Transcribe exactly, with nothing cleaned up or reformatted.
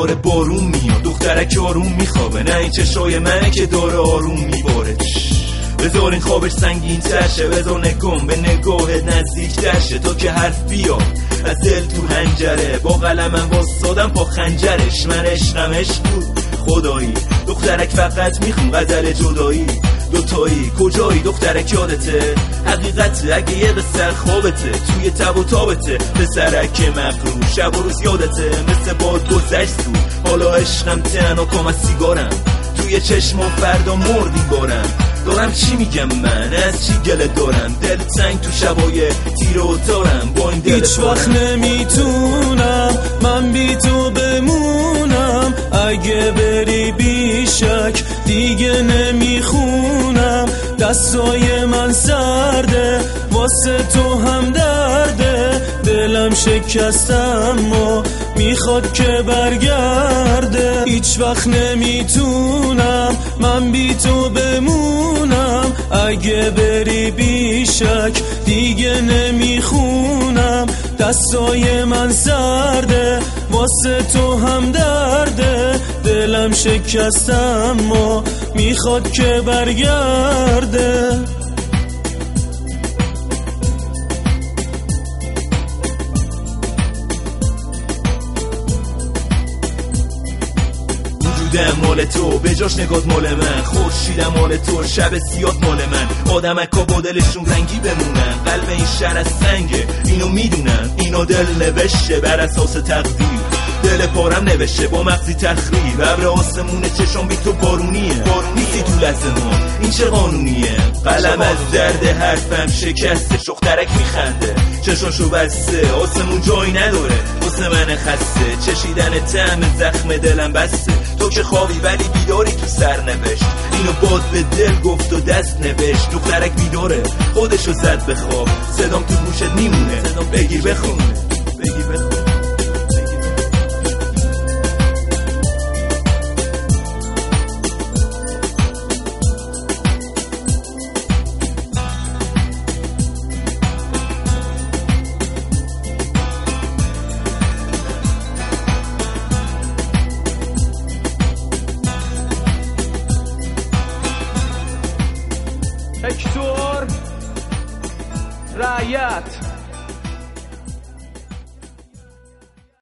دوباره بارون میاد، دخترک آروم میخوابه، نه این چشای منه که داره آروم میباره. بذار این خوابش سنگین ترشه، بذار نگم به نگاهت نزدیک ترشه تا که حرف بیاد از دل تو هنجره. با قلمم واسادم با خنجرش، من عشقم عشق بود خدایی، دخترک فقط میخون غزل جدایی. دوتایی کجایی دخترک یادته؟ حقیقته اگه یه قصر خوابته توی تب و تابته. پسرک مغرور شب و روز یادته، مثل باد گذشت تو حالا عشقم تنها کام از سیگارم توی چشم و فردا مردی بارم. دارم چی میگم من از چی گله دارم، دل تنگ تو شبای تیر و تارم با این دل هیچ وقت نمیتونم من بی تو بمونم، اگه بری بیشک دیگه نمیخونم. دستای من سرده واسه تو هم درده، دلم شکستم و میخواد که برگرده. هیچ وقت نمیتونم من بی تو بمونم، اگه بری بیشک دیگه نمیخونم. دستای من سرده واسه تو هم درده، دلم شکستم و میخواد که برگرده. وجودم مال تو به جاش نگات مال من، خورشیدم مال تو شب سیاد مال من. آدمکا با دلشون رنگی بمونن، قلب این شهر از سنگه اینو میدونن، اینو دل نوشته بر اساس تقدیر. دل پارم نوشته با مغزی تخریب، ابر آسمونه چشم بی تو بارونیه، نیستی تو لحظه ما این چه قانونیه. قلم از درد حرفم شکسته، شخترک میخنده چشاشو بسته، آسمون جایی نداره واسه من خسته. چشیدن طعم زخم دلم بسته، تو که خوابی ولی بیداری تو سر نوشت، اینو باد به دل گفت و دست نوشت. دخترک بیداره خودشو زد به خواب، صدام تو گوشت میمونه بگیر بخونه بگیر بخونه. هکتور رعیت